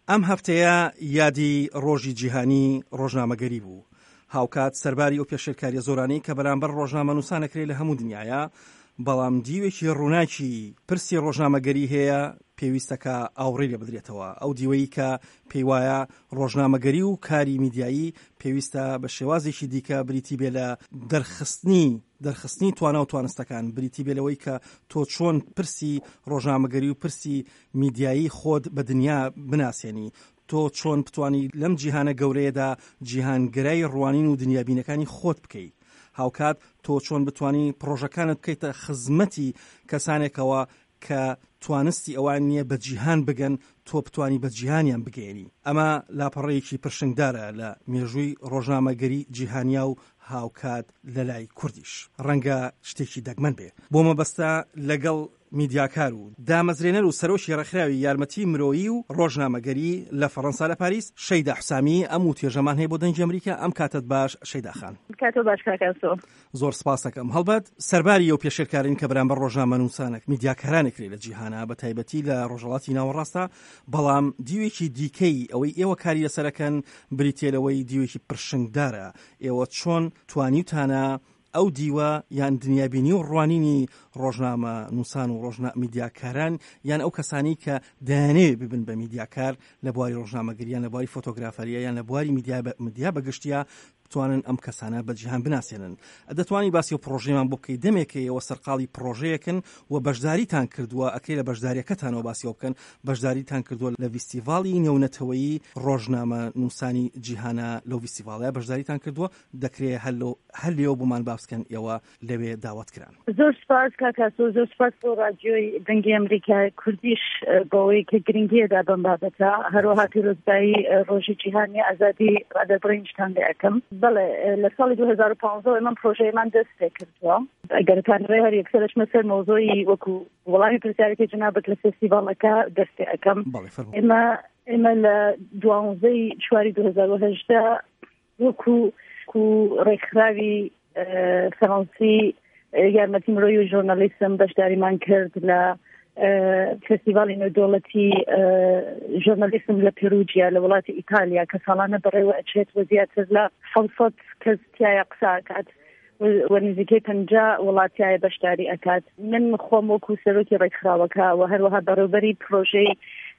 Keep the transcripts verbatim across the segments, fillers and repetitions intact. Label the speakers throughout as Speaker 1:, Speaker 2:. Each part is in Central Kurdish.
Speaker 1: ئەم هەفتەیە یادی ڕۆژی جیهانی ڕۆژنامەگەری بوو. هاوکات سەرباری ئەو پێشێلکاریە زۆرانەی کە بەرامبەر ڕۆژنامە نووسانەکرێت لە هەموو دنیاە، بەڵام دیوێکی ڕووناکی پرسی ڕۆژنامەگەری هەیە پێویستەکە ئاوڕێ لێ بدرێتەوە. ئەو دیوەی کە پێی وایە ڕۆژنامەگەری و کاری میدیایی پێویستە بە شێوازێکی دیکە بریتی بێ لە دەرخستنی دەرخستنی توانە و توانستەکان، بریتی بێ لەوەی کە تۆ چۆن پرسی ڕۆژنامەگەری و پرسی میدیایی خۆت بە دنیا بناسیێنی، تۆ چۆن بتوانی لەم جیهانە گەورەیەدا جیهانگرای ڕوانین و دنیابینەکانی خۆت بکەیت. هاوکات تۆ چۆن بتوانی پرۆژەکانت بکەیتە خزمەتی کەسانێکەوە کە توانستی ئەوان نییە بە جیهان بگەن، تۆ بتوانی بە جیهانیان بگەێنی. ئەمە لاپەڕەیەکی پرشنگدارە لە مێژووی ڕۆژنامەگەری جیهانیا و هاوکات لە لای کوردیش. ڕەنگە شتێکی دەگمەن بێ بۆ مەبەستە لەگەڵ میدیاکار و دامەزرێنەر و سەرۆکی ڕێکخراوی یارمەتی مرۆیی و ڕۆژنامەگەری لە فەڕەنسا لە پاریس شەیدا حوسامی ئەم و توێژەمان هەیە بۆ دەنگی ئەمریکا. ئەم کاتت باش شەیدا خان.
Speaker 2: کاتۆ باش کاکەسۆ.
Speaker 1: زۆر سپاس دەکەم. هەڵبەت سەرباری ئەو پێشێلکارین کە بەرامبەر ڕۆژنامە نووسانێک میدیاکارانێکرێ لە جیهانە بە تایبەتی لە ڕۆژهەڵاتی ناوەڕاستە، بەڵام دیوێکی دیکەی ئەوەی ئێوە کاری لەسەرەکەن بریتێلەوەی دیوێکی پرشنگدارە. ئێوە چۆن توانیوتانە ئەو دیوە یان دنیابینی و ڕوانینی ڕۆژنامە نووسان و ڕۆژنامە میدیاکاران یان ئەو کەسانی کە دەیانێ ببن بە میدیاکار لە بواری ڕۆژنامەگەریان، لە بواری فۆتۆگرافەریە یان لە بواری میدیا بەگشتیە بتوانن ئەم کەسانە بە جیهان بناسیێنن. دەتوانی باسی و پرۆژەیەمان بۆ بکەیت؟ دەمێکەوە سەرقاڵی پرۆژەیەکن و بەشداریتان کردووە، ئەکەی لە بەشداریەکەتانەوە باسیەوە بکەن. بەشداریتان کردووە لە فیستیڤاڵی نێونەتەوەیی ڕۆژنامە نووسانی جیهانە، لەو فیستیڤاڵەیە بەشداریتان کردووە. دەکرێت هەر لێەوە بۆمان باسکەن ئێوە لەوێ داوات کران.
Speaker 2: زۆر سپاس کاکاسۆ، زۆر سپاس بۆ ڕادیۆی دەنگی ئەمریکای کوردیش بەوەی کە گرنگیەدا بەم بابەتە، هەروەها پیرۆزبایی ڕۆژی جیهانی ئازادی ڕادەبڕینجتان لێ ئەەکەم. بەڵێ لە ساڵی دوو هەزار و پانزە من پرۆژەیەمان دەست پێ کردووە. ئەگەرتان ڕێ هەر یەکسەرش مەسەر مۆزۆی وەکو وەڵامی پرسیارێکی جنابەت لە فێستیڤاڵەکە دەست پێ ئەەکەم. ئێمە ئێمە لە دوانزەی چواری دوو هەزار و هەژدە وەکو ڕێکخراوی فەڕەنسی یارمەتی مرۆیی و ژۆرنالیستم بەشداریمان کرد لە فستیڤالی نێودەوڵەتی ژۆرنالیستم لە پێروجیا لە وڵاتی ئیتالیا کە ساڵانە بەڕێوە ئەچێت و زیاتر لە حەوت کەس تایە قسا ئەکات و نزیکەی پەنجا وڵاتیایە بەشداری ئەکات. من خۆم وەکو سەرۆکی ڕێکخراوەکە و هەروەها بەڕێوەبەری پرۆژەی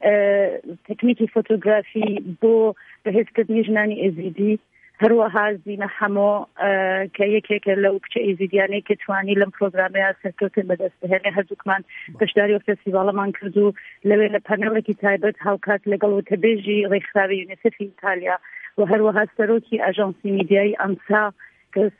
Speaker 2: تەکنیکی فۆتۆگرافی بۆ بەهێزکردنی ژنانی ئێزیدی، هەروەها زینە هەمۆ کە یەکێکە لەو کچە ئێزیدیانەی کە توانی لەم پرۆگرامەیە سەرکەوتن بەدەست بهێنێ، هەردووکمان بەشداری و فێستیڤاڵەمان کرد و لەوێ لە پانێڵێکی تایبەت هاوکات لەگەڵ وتەبێژی ڕێکخراوی یونیسەفی ئیتالیا و هەروەها سەرۆکی ئاژانسی میدیایی ئەمسا کەس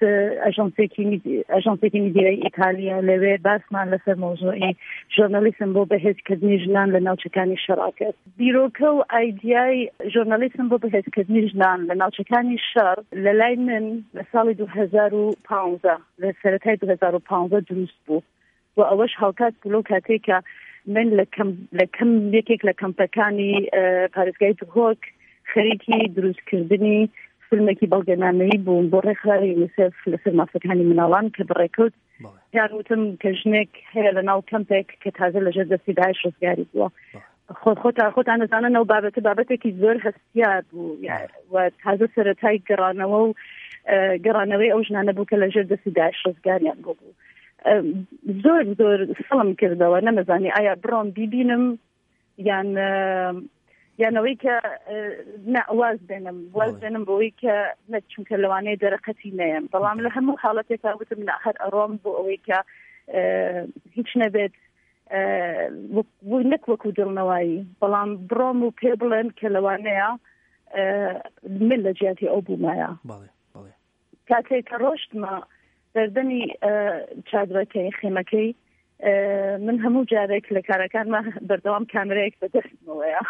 Speaker 2: ئاژانسێکی میدیایی ئیتالیا لەوێ باسمان لەسەر مۆزۆی ژۆرنالیسم بۆ بەهێزکردنی ژنان لە ناوچەکانی شەڕ کرد. بیرۆکە و ئایدیای ژۆرنالیسم بۆ بەهێزکردنی ژنان لە ناوچەکانی شەڕ لە لای من لە ساڵی دوو هەزار و پانزە لە سەرەتای دوو هەزار و پانزە دروست بوو و ئەوەش هاوکات بوو کاتێکە من لە کەم یەکێک لە کەمپەکانی پارێزگای دهۆک خەریکی دروستکردنی فیلمێکی بەڵگەنامەیی بووم بۆ ڕێکخراوی یونیسەف لەسەر مافەکانی مناڵان کە بڕێکەوت یاروتم کە ژنێک هەیە لە ناو کەمپێک کە تازە لەژێر دەستی داعش ڕزگاری بووە. خۆتان دەزانن ئەو بابەتە بابەتێکی زۆر هەستیار بوو و تازە سەرەتای گەڕانەوە و گەڕانەوەی ئەو ژنانە بوو کە لەژێر دەستی داعش ڕزگاریان بۆ بوو. زۆر زۆر سەڵم کردەوە، نەمەزانی ئایا بڕۆم بیبینم یان یانەوەی کە واز بێنم واز بێنم بۆەوەی کە چونکە لەوانەیە دەرەقەتی نەیەم، بەڵام لە هەموو حاڵەتێکا وتم هەر ئەڕۆم بۆ ئەوەی کە هیچ نەبێت نەک وەکو دڵنەوایی، بەڵام بڕۆم و پێ بڵێن کە لەوانەیە من لە جیاتی ئەو بوومایە. کاتێک کە ڕۆشتمە دەردەنی چادرەکەی خێمەکەی من هەموو جارێک لە کارەکانمە بەردەوام کامرەیەک بەدەستمەوەیە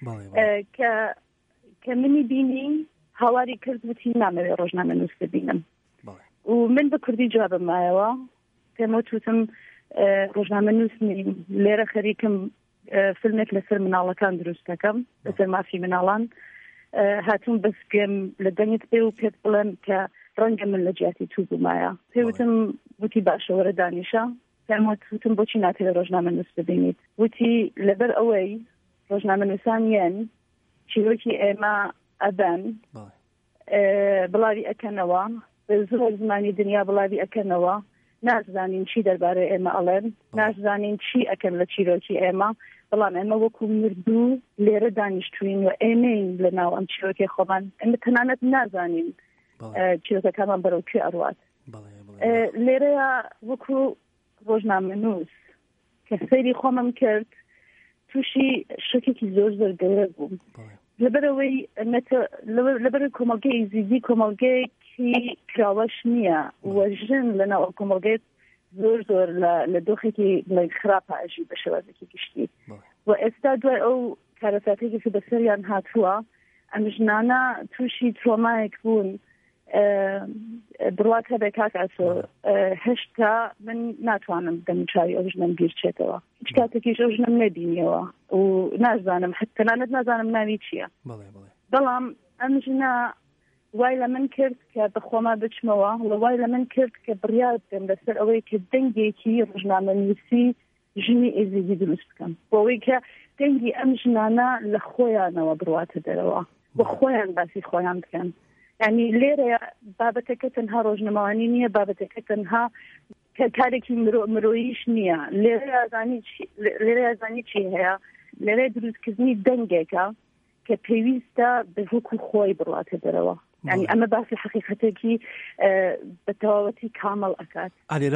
Speaker 2: کە منی بینی هاواری کرد وتی نامەوێت ڕۆژنامە نووس ببینم و من بە کوردی جوابم مایەوە پێمە توتم ڕۆژنامە نووس نیم، لێرە خەریکم فیلمێک لەسەر مناڵەکان دروست دەکەم، لەسەر مافی مناڵان. هاتووم بەس پێم لە دەنگت پێ و پێت بڵێم کە ڕەنگە من لە جیاتی تو بوومایە. پێوتم وتی باشە وەرە دانیشە. پێم وتم بۆچی ناتوێت ڕۆژنامە نووس ببینیت؟ وتی لەبەر ئەوەی ڕۆژنامە نووسانیان چیرۆکی ئێمە ئەبەن بڵاوی ئەکەنەوە بە زۆر زمانی دنیا بڵاوی ئەکەنەوە نازانین چی دەربارەی ئێمە ئەڵێن نازانین چی ئەکەن لە چیرۆکی ئێمە بەڵام ئێمە وەکو مردوو لێرە دانیشتوین و ئێمەین لە ناو ئەم چیرۆکی خۆمان ئێمە تەنانەت نازانین چیرۆکەکانمان بەرەو کوێ ئەڕوات لێرەیە وەکو ڕۆژنامەنووس کە سەیری خۆمم کرد تووشی شەکێکی زۆر زۆر گەورە بووم لەبەرەوەی لەبەر کۆمەڵگەی زیدی کۆمەڵگەیەکی کراوەش نییە وەژن لەناو ئەو کۆمەڵگەیت زۆر زۆر لە دۆخێکی خراپە ئەژی بە شێوازێکی گشتی و ئێستا دوای ئەو کارەساتێکی کە بەسەریان هاتووە ئەم ژنانە تووشی ترۆمایەک بوون بڕوات هەبێ کاک ئاسۆ هێشتا من ناتوانم دەمچوی ئەو ژنم بیرچێتەوە هیچ کاتێکیش ئەو ژنم نەبینیەوە و نازانم تەنانەت نازانم ناوی چییە بەڵام ئەم ژنە وای لە من کرد کە بەخۆما بچمەوە وە وای لە من کرد کە بڕیار بکەم بەسەر ئەوەی کە دەنگێکی ڕۆژنامەنووسی ژنی ئێزیدی دروست بکەم بۆەوەی کە دەنگی ئەم ژنانە لە خۆیانەوە بڕواتە دەرەوە بۆ خۆیان باسی خۆیان بکەن یعنی لێرە بابەتەکە تەنها ڕۆژنەماوانی نییە بابەتەکە تەنها کارێکی مرۆییش نییە لێرە یازانی چی هەیە لێرە دروستکردنی دەنگێکە کە پێویستە بەهۆکو خۆی بڕواتە دەرەوە یعنی ئەمە باسی حقیقەتێکی بە تەواوەتی کامەڵ ئەکات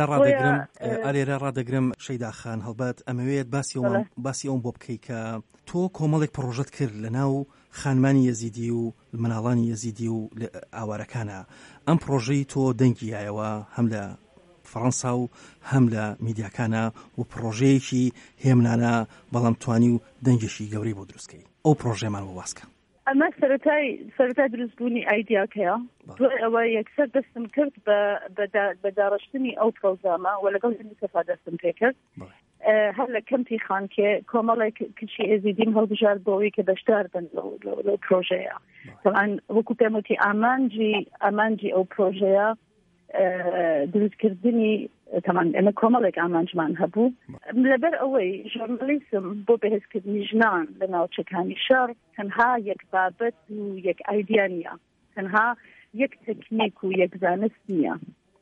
Speaker 1: ئالێرە ڕادەگرم شەیداخان هەڵبەت ئەمەوێت باسی ئەوم بۆ بکەی کە تۆ کۆمەڵێک پرۆژەت کرد لەناو خانمانی یەزیدی و مناڵانی یەزیدی و ئاوارەکانە ئەم پرۆژەی تۆ دەنگیایەوە هەم لە فەڕەنسا و هەم لە میدیاکانە و پرۆژەیەکی هێمنانە بەڵام توانی و دەنگێکی گەورەی بۆ دروستکەی ئەو پرۆژەمان بۆ باسکە
Speaker 2: ئەمە سەرەتای سەرەتا دروستبوونی ئایدیاکەیە دوای ئەوە یەکسەر دەستم کرد بە داڕشتنی ئەو پرۆگرامە و لەگەڵ یونیسەفا دەستم پێ کرد هەر لە کەمپی خانکێ کۆمەڵێک کچی ئێزیدیم هەڵبژار بۆەوەی کە بەشدار بن لەو پرۆژەیە تەمان وەکو پێم وتی ئامانجی ئامانجی ئەو پرۆژەیە دروستکردنی تەمان ئێمە کۆمەڵێک ئامانجمان هەبوو لەبەر ئەوەی ژۆرنالیزم بۆ بەهێزکردنی ژنان لە ناوچەکانی شەڕ تەنها یەک بابەت و یەک ئایدیا نییە تەنها یەک تەکنیک و یەک زانست نییە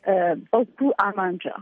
Speaker 2: بەڵکو ئامانجە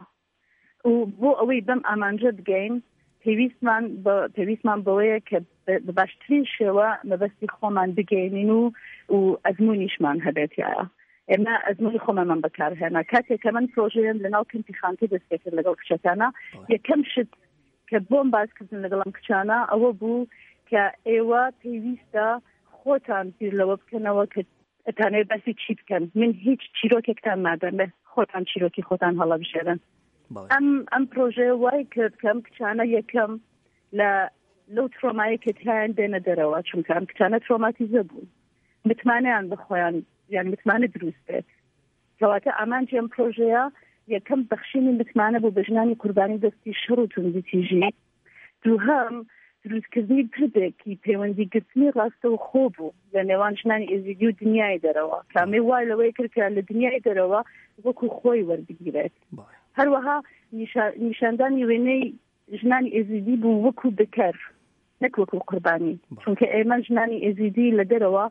Speaker 2: و بۆ ئەوەی بەم ئامانجە بگەین پێویستمان پێویستمان بەوەیە کە بە باشترین شێوە مەبەستی خۆمان بگەینین و و ئەزمونیشمان هەبێتایە ئێمە ئەزمونی خۆمەمان بەکارهێنا کاتێک کە من پرۆژەیەم لەناو کەمپی خانکی دەستێکرد لەگەڵ کچەکانە یەکەم شت کە بۆم باسکردن لەگەڵم کچانە ئەوە بوو کە ئێوە پێویستە خۆتان بیر لەوە بکەنەوە کە ئەتانەوێت باسی چی بکەن من هیچ چیرۆکێکتان نادەمێ خۆتان چیرۆکی خۆتان هەڵەبژێرن ئەم ئەم پرۆژەیە وای کرد کەم کچانە یەکەم لە لەو ترۆمایی کە تیان دێنە دەرەوە چونکە ئەم کچانە ترۆماتیزە بوون متمانەیان بخۆیان یان متمانە دروست بێت کەواتە ئامانجی ئەم پرۆژەیە یەکەم بەخشینی متمانە بوو بە ژنانی قوربانی دەستی شەڕ و توندوتیژی دووهەم دروستکردنی پردێکی پەیوەندیگرتنی ڕاستە و خۆ بوو لە نێوان ژنانی ئێزیدی و دنیای دەرەوە کامێ وای لەوەی کرد کە لە دنیای دەرەوە وەکو خۆی وەربگیرێت هەروەها نیشاندانی وێنەی ژنانی ئێزیدی بوو وەکو بکەر نەک وەکو قوربانی چونکە ئێمە ژنانی ئێزیدی لە دەرەوە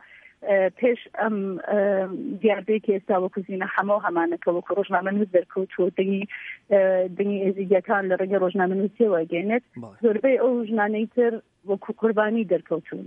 Speaker 2: پێش ئەم دیاربێکی ئێستا وەکو زینە هەموو هەمانەکە وەکو ڕۆژنامەنووس دەرکەوتووە دەنگی دەنگی ئێزیدیەکان لە ڕێگەی ڕۆژنامەنووسیەوە گەێنێت زۆربەی ئەو ژنانەی تر وەکو قوربانی دەرکەوتون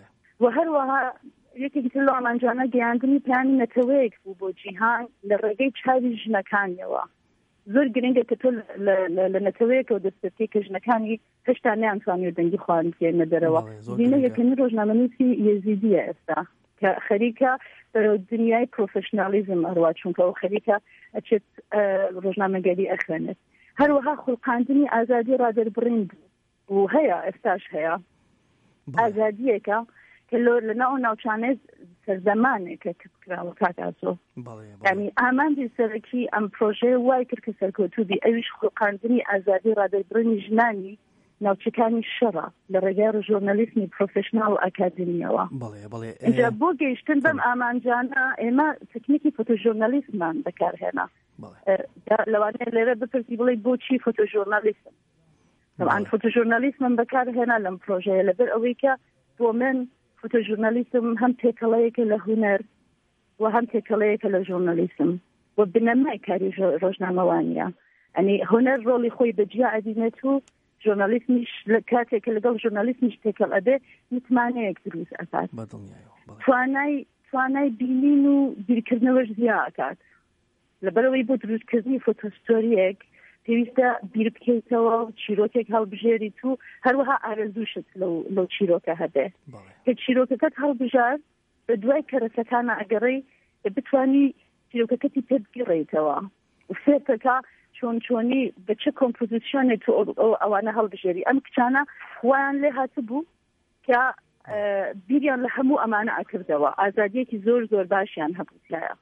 Speaker 2: و هەروەها یەکێکی تر لە ئامانجانە گەیاندنی پلانی نەتەوەیەک بوو بۆ جیهان لە ڕێگەی چاوی ژنەکانیەوە زۆر گرنگە کە تۆ لە نەتەوەیەکەوە دەستێتی کە ژنەکانی هێشتا نەیانتوانی و دەنگی خۆیان بگێنە دەرەوە زینە یەکەمی ڕۆژنامەنووسی یەزیدیە ئێستا کە خەریکە دنیای پرۆفشنالیزم هەروە چونکە ئەو خەریکە ئەچێت ڕۆژنامەگەری ئەخوێنێت هەروەها خوڵقاندنی ئازادی ڕادەربڕین بوو هەیە ئێستاش هەیە ئازادیەکە کە لەناو ناوچانێز سەردەمانێکە کراوە کاتاسۆ یعنی ئامانجی سەرەکی ئەم پرۆژەیە وای کرد کە سەرکەوتوبی ئەویش خوڵقاندنی ئازادی ڕادەربڕینی ژنانی ناوچەکانی شەڕە لە ڕێگای ژۆرنالیزمی پرۆفشنال و ئاکادمیەوە اینجا بۆ گەیشتن بەم ئامانجانە ئێمە تەکنیکی فۆتۆژۆرنالیزممان بەکارهێنا لەوانەیە لێرە بپرسی بڵێ بۆچی فۆتۆژۆرنالیزم طبعا فۆتۆژۆرنالیزمم بەکارهێنا لەم پرۆژەیە لەبەر ئەوەی کە بۆ من فۆتۆژورنالیزم هەم تێکەڵەیەکە لە هونەر و هەم تێکەڵەیەکە لە ژورنالیزم و بنەمای کاری ڕۆژنامەوانیە. ئەنی هونەر ڕۆڵی خۆی بەجیا ئەدینێت و ژورنالیزمیش لە کاتێکە لەگەڵ ژورنالیزمیش تێکەڵ ئەبێ متمانەیەک دروست ئەکات. توانای توانای بینین و بیرکردنەوەش زیاد ئەکات. لەبەرەوەی بۆ دروستکردنی فۆتۆستۆریەک پێویستە بیر بکەیتەوە و چیرۆکێک هەڵبژێریت و هەروەها ئارەزووشت لەو چیرۆکە هەبێ کە چیرۆکەکەت هەڵبژار بە دوای کەرەسەکانە ئەگەڕێی بتوانی چیرۆکەکەتی پێ بگیڕێیتەوە و فێرتەکە چۆن چۆنی بە چه کۆمپۆزیسیۆنێک ئەوانە هەڵبژێری. ئەم کچانە وایان لێ هاتبوو کە بیریان لە هەموو ئەمانە ئەکردەوە، ئازادیەکی زۆر زۆر باشیان هەبووتایە.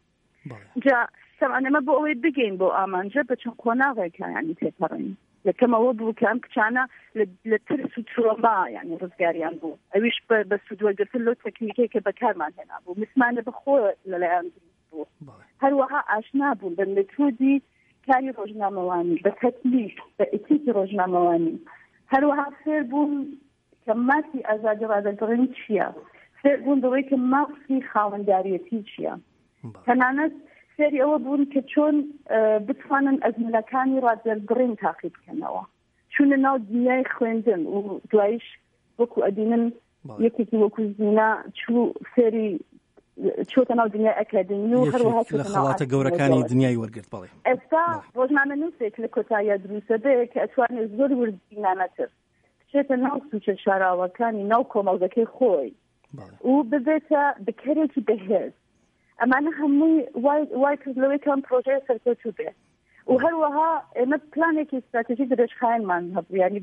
Speaker 2: جا سەمانەمە بۆ ئەوەی بگەین بۆ ئامانجە بە چەند قۆناغێکیانی تێپەڕین لەکەمەوە بوو کە ئەم کچانە لە ترس و ترۆما یعنی ڕزگاریان بوو، ئەویش بە سوودوەرگرتن لەو تەکنیکەی کە بەکارمان هێنا بوو، مسمانە بەخۆ لەلایەن بوو، هەروەها ئاشنا بوون بە مێتۆدی کاری ڕۆژنامەوانی، بە تەکنیک، بە ئێتیکی ڕۆژنامەوانی، هەروەها فێر بوون کە ماسی ئازادی ڕادەگەڕین چییە، فێر بوون بەوەی کە ماسی خاوەنداریەتی چییە، تەنانەت فێری ئەوە بوون کە چۆن بتوانن ئەزمونەکانی ڕادەرگڕین تاقی بکەنەوە، چونە ناو دنیای خوێندن و دوایش وەکو ئەدینن یەکێکی وەکو زینا چوو فێری چۆتە ناو دنیای ئەکادمی و هەروەها
Speaker 1: لە خەڵاتە گەورەکانی دنیای وەرگرت. بەڵێ
Speaker 2: ئێستا ڕۆژنامە نووسێک لە کۆتاییە دروستە بێ کە ئەتوانێت زۆر وردبینانەتر بچێتە ناو سوچە شاراوەکانی ناو کۆمەڵگەکەی خۆی و ببێتە بکەرێکی بەهێز. ئەمانە هەمووی وای کردلەوەی کەم پرۆژەیە سەرکەوتوو بێ و هەروەها ئێمە پلانێکی استراتێژی درێژخایەنمان هەبوو، یعنی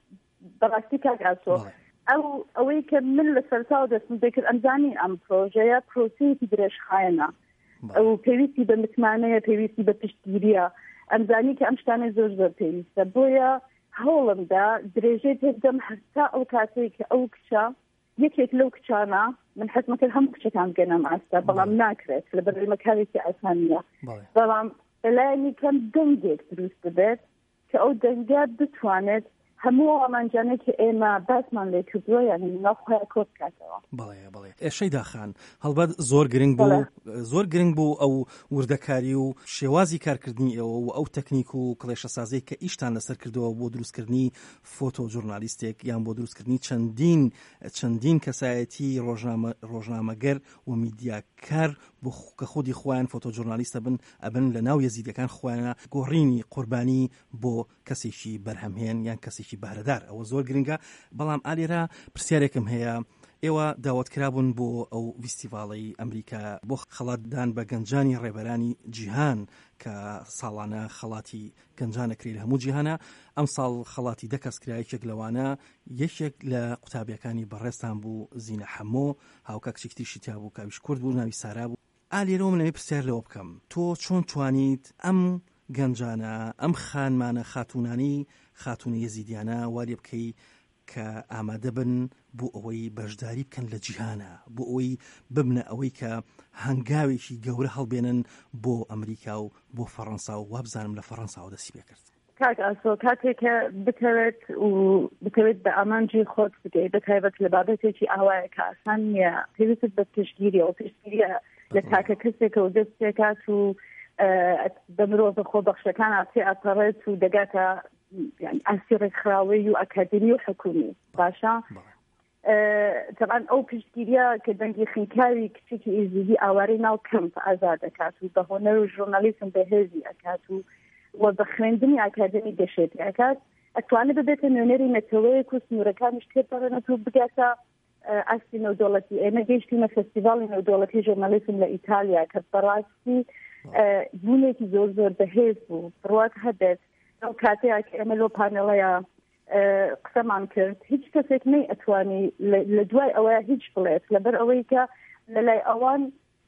Speaker 2: بەڕاستی کاک ئاسۆ ئەو ئەوەی کە من لە سەرتاوە دەستم دەکرد ئەمزانی ئەم پرۆژەیە پرۆسەیەکی درێژخایەنە ئەو پێویستی بە متمانەیە، پێویستی بە پشتگیریە، ئەمزانی کە ئەم شتانە زۆر زۆر پێویستە، بۆیە هەوڵمدا درێژەی پێدەم هەستا ئەو کاتێک کە ئەو کچە یەکێک لەو کچانە من حەزم کرد هەموو کچەکان بگەنم ئاستا، بەڵام ناکرێت لە بەرنامەکارێکی ئاسانیە، بەڵام بەلایەنی کەم دەنگێک دروست ببێت کە ئەو دەنگە بتوانێت هەموو ئەمانجانێک کە ئێمە باسمان لێ کردووە یعنی ناوخۆیان کۆ بکاتەوە.
Speaker 1: بەڵێ بەڵێ ئێشەیدا خان هەڵبەت زۆر گرنگ بوو زۆر گرنگ بوو ئەو وردەکاری و شێوازی کارکردنی ئێوە و ئەو تەکنیک و کڵێشەسازی کە ئیشتان لەسەر کردەوە بۆ دروستکردنی فۆتۆ ژورنالیستێک یان بۆ دروستکردنی چەندین چەندین کەسایەتی ڕۆژنامەگەر و میدیاکار بۆ کە خودی خۆیان فۆتۆ ژورنالیستە بن ئەبن لە ناو یەزیدەکان خۆیانە گۆڕینی قوربانی بۆ کەسێکی بەرهەمهێن یان کەسێکی بەهرەدار. ئەوە زۆر گرنگە. بەڵام ئالێرا پرسیارێکم هەیە، ئێوە داوەتکرابوون بۆ ئەو فیستیڤاڵی ئەمریکا بۆ خەڵاتدان بە گەنجانی ڕێبەرانی جیهان کە ساڵانە خەڵاتی گەنجانەکری لە هەموو جیهانە. ئەم ساڵ خەڵاتی دەکەسکرایەکێک لەوانە یەکێک لە قوتابیەکانی بەڕێستان بوو زینە حەمۆ، هاوکە کچێکتیشی تیا بوو کاویش کورد بوو ناوی سارا بوو. ئالێرەوە منەوەی پرسیار لەوە بکەم، تۆ چۆن توانیت ئەم گەنجانە ئەم خانمانە خاتونانی خاتونە یەزیدیانە واری بکەی کە ئامادە بن بۆ ئەوەی بەشداری بکەن لە جیهانە، بۆ ئەوەی ببنە ئەوەی کە هەنگاوێکی گەورە هەڵبێنن بۆ ئەمریکا و بۆ فەڕەنسا و وابزانم لە فەڕەنساوە دەستی پێ کرد.
Speaker 2: کاک ئاسۆ کاتێککە بتەوێت و بتەوێت بە ئامانجی خۆت بگەیت بەتایبەت لە بابەتێکی ئاوایە کە ئاسان نییە، پێویست بە پشتگیری و پشتگیریە لە تاکە کەسێکە و دەست پێکات و بە مرۆڤ خۆبەخشەکان ئاسی ئاپەڕێت و دەگاتە ئاسی ڕێکخراوەی و ئەکادمی و حکومی باشە. طبعا ئەو پشتگیریە کە دەنگی خینکاوی کچێکی ئیزیدی ئاوارەی ناو کەمپ ئازاد دەکات و بە هۆنەر و ژورنالیزم بەهێزی ئەکات و و بە خوێندنی ئاکادمی دەشێتی ئەکات، ئەتوانێت ببێتە نوێنەری نەتەوەیەک و سنوورەکانیش تێپەڕێنێت و بگاتە ئاستی نێودەوڵەتی. ئێمە گەیشتینە فستیڤاڵی نێودەوڵەتی ژورنالیزم لە ئیتالیا کە بەڕاستی بوونێکی زۆر زۆر بەهێز بوو، بڕوات هەبێت ئەو کاتەیە کە ئێمە لۆ پانێڵەیە قسەمان کرد هیچ کەسێک نەی ئەتوانی لە دوای ئەوەیە هیچ بڵێت لەبەر ئەوەی کە لەلای ئەوان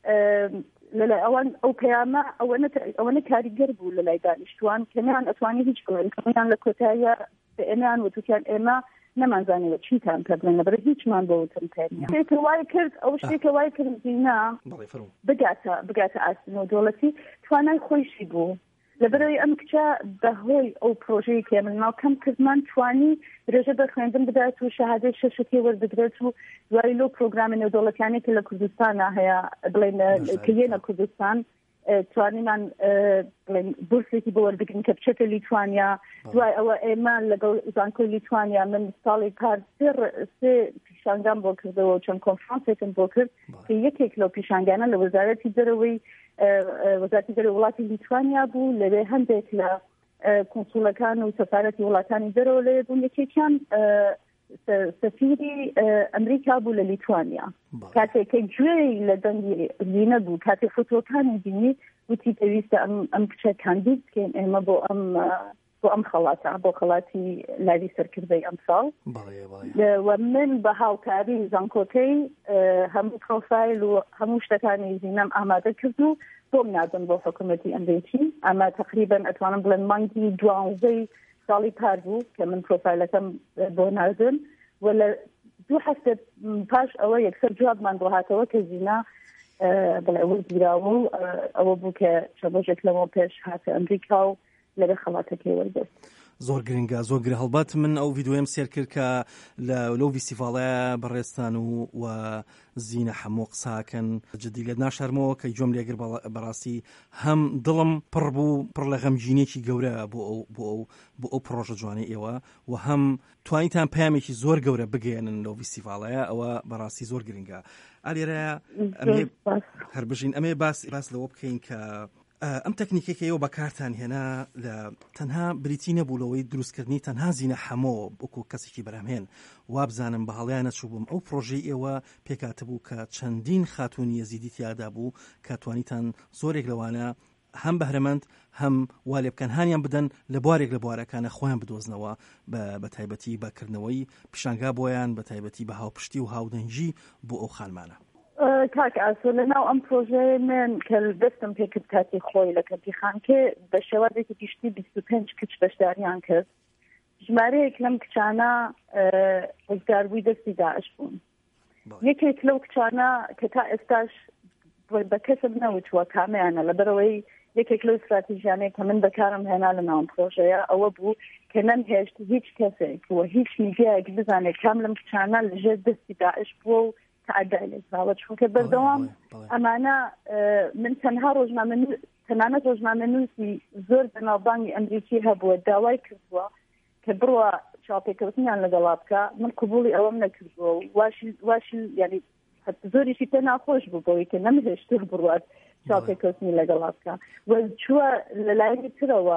Speaker 2: لەلای ئەوان ئەو پەیامە ئەوەنە کاریگەر بوو لەلای دانیشتوان کە نەیان ئەتوانی هیچ بڵێن، کەمیان لە کۆتاییە بە ئێمەیان وتوکیان ئێمە نەمانزانێوە چیتان کە بڵێن لەبەر هیچمان بۆ وتم پێنیە. شتێکە وای کرد ئەو شتێکە وای کرد زینا بگاتە بگاتە ئاستی نێودەوڵەتی توانای خۆیشی بوو لەبەرەوەی ئەم کچە بەهۆی ئەو پرۆژەیە کە من ناو کەم کردمان توانی درێژە بە خوێندن بدات و شەهادەی شەشەکەی وەربگرێت و دوای لەو پرۆگرامی نێودەوڵەتیانەی کە لە کوردستانە هەیە بڵێن کە یەنە کوردستان توانیمان بورسێکی بۆ وەربگرین کە بچێتە لیتوانیا. دوای ئەوە ئێمە لەگەڵ زانکۆی لیتوانیا من ساڵی پار سێ پیشانگام بۆ کردەوە و چەند کۆنفرانسێکم بۆ کرد کە یەکێک لەو پیشانگانە لە وەزارەتی دەرەوەی وەزارەتی دەرەوەی وڵاتی لیتوانیا بوو، لەوێ هەندێک لە کۆنسوڵەکان و سەفارەتی وڵاتانی دەرەوە لەوێ بوون. یەکێکیان سەفیری ئەمریکا بوو لە لیتوانیا. کاتێک کە گوێی لە دەنگی زینە بوو، کاتێک فۆتۆکانی بینی وتی پێویستە ئەم کچە کاندید بکەین ئێمە بۆ ئەم بۆ ئەم خەڵاتە بۆ خەڵاتی لاری سەرکردەی ئەم ساڵ. و من بە هاوکاری زانکۆکەی هەموو پرۆفایل و هەموو شتەکانی زینەم ئامادە کرد و بۆم نادم بۆ حکوومەتی ئەمریکی. ئەمە تقریباً ئەتوانم بڵێن مانگی دوانزەی ساڵی پار بوو کە من پرۆفایلەکەم بۆ ناردم و لە دوو هەفتە پاش ئەوە یەکسەر جوابمان بۆ هاتەوە کە زینە بڵێ ئەوە گیراوە و ئەوە بوو کە شەبەژێک لەمەوە پێش هاتە ئەمریکا و لەبێ خەڵاتەکەی وەرگرت.
Speaker 1: زۆر گرنگە زۆر گرنگ هەڵبەت من ئەو ڤیدیۆیم سێر کرد کە لەو ڤیسیڤالەیە بەڕێستان و و زینە هەموو قساکەن جدی لێت ناشەرمەوە کە گوێم لێگر بەڕاستی هەم دڵم پڕ بوو پڕ لە غەمگینێکی گەورە بۆ ئەو بۆ ئەو بۆ ئەو پرۆژە جوانەی ئێوە و هەم توانیتان پامێکی زۆر گەورە بگەێنن لەو ڤیسیڤالەیە. ئەوە بەڕاستی زۆر گرنگە. ئالێرەیە هەر بژین ئەمێ باس باس لەوە بکەین کە ئەم تەکنیکێکە ئێوە بەکارتان هێنا لە تەنها بریتی نەبوو دروستکردنی تەنها زینە هەموو بۆکو کەسێکی بەرامهێن وابزانم بە هەڵیان نەچوو بووم ئەو پرۆژەی ئێوە پێکاتە بوو کە چەندین خاتونی یەزیدی تیادا بوو کە توانیتان زۆرێک لەوانە هەم بەهرەمەند هەم وا لێ بکەن هانیان بدەن لە بوارێک لە بوارەکانە خۆیان بدۆزنەوە بە تایبەتی بەکردنەوەی پیشانگا بۆیان بە تایبەتی بە هاوپشتی و هاودەنگی بۆ ئەو خانمانە.
Speaker 2: کاک ئاسۆ لەناو ئەم پرۆژەیە من کە دەستم پێ کرد کاتی خۆی لە کەمپیخانکێ بە شێوازێکی گشتی بیست و پێنج کچ بەشداریان کرد. ژمارەیەک لەم کچانە ڕزگاربووی دەستی داعش بوون. یەکێک لەو کچانە کە تا ئێستاش بە کەسم نەوتووە کامەیانە لەبەرەوەی یەکێک لەو استراتیژیانەیە کە من بەکارم هێنا لە ناو پرۆژەیە ئەوە بوو کە نەمهێشت هیچ کەسێک و هیچ میدیایەک بزانێت کام لەم کچانە لەژێر دەستی داعش بووە و تعدایلێتراوە چونکە بەردەوام ئەمانە من تەنها ڕۆژنامە تەنانەت ڕۆژنامە نووسی زۆر بەناوبانگی ئەمریکی هەبووە داوای کردووە کە بڕوە چاپێکەوتنیان لەگەڵا بکە من قبوڵی ئەوەم نەکردووە و واشی واشی یعنی زۆریشی پێ ناخۆش بوو بۆی کە نەمهێشتر بڕوات چاپێکەوتنی لەگەڵا بکە و چووە لەلایەنی ترەوە